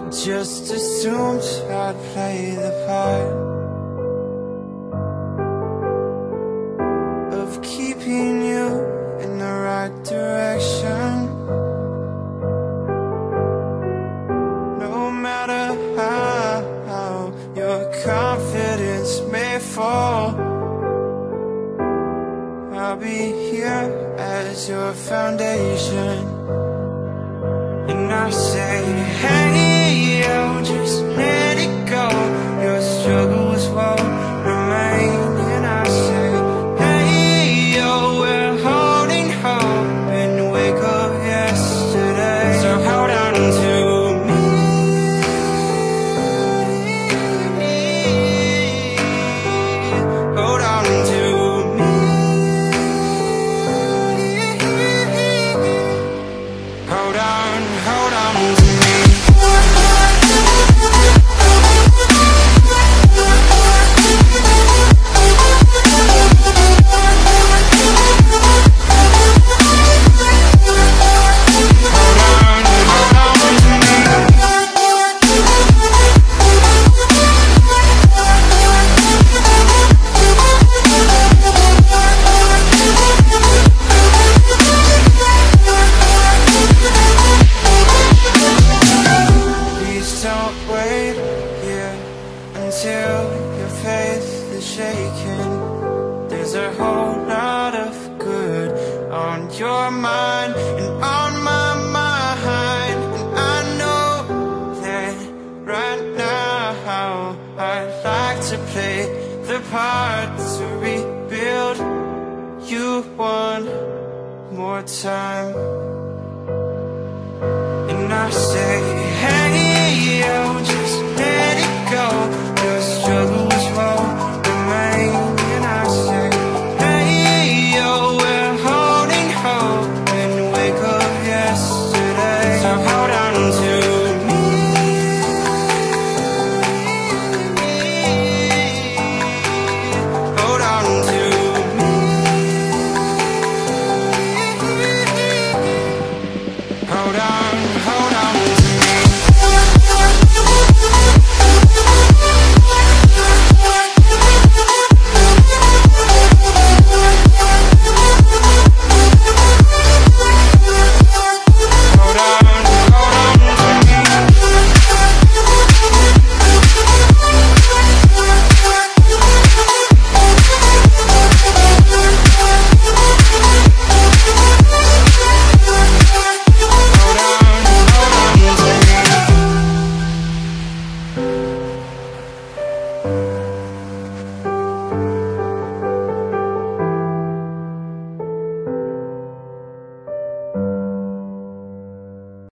just assumed I'd play the part of keeping you in the right direction. No matter how your confidence may fall, I'll be here as your foundation. And I say, hey, yo, just let it go. Your struggles won't remain. And I say, hey, yo, we're holding hope and wake up yesterday. So hold on to me. Hold on to me. Hold on to me. Wait here until your faith is shaken. There's a whole lot of good on your mind and on my mind. And I know that right now I'd like to play the part to rebuild you one more time.